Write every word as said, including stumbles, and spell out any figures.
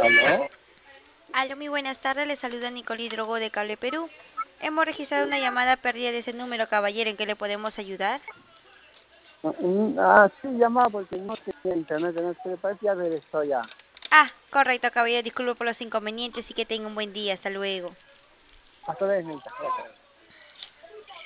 ¿Aló? Aló, muy buenas tardes, le saluda Nicole Hidrogo de Cable Perú. Hemos registrado una llamada perdida de ese número, caballero, ¿en qué le podemos ayudar? Mm, Ah, sí, llamaba porque no tenía internet en este país, ya regresó ya. Ah, correcto, caballero, disculpe por los inconvenientes y que tenga un buen día, hasta luego. Hasta luego,